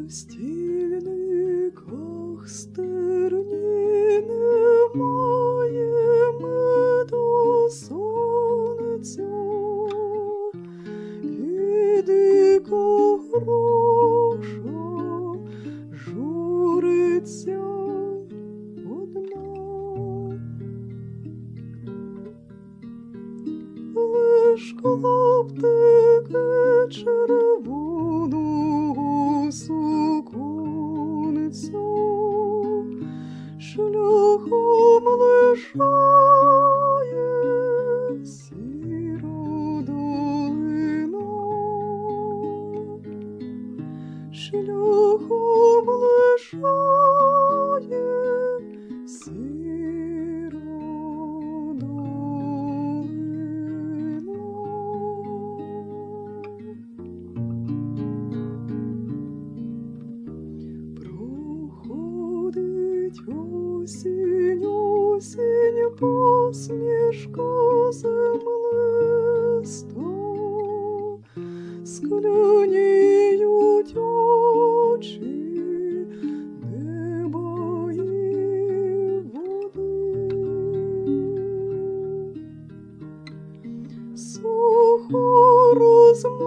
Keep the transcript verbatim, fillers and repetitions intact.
стільниках стерні немає ми до сонця, і дика груша журиться одна. Лиш клаптики червоного суконця шляхом лишає сіра долина, шляхом лишає сіра долина. Проходить осінь, осінь, посмішка землиста, скляніють очі неба і води. Сухо розмовляє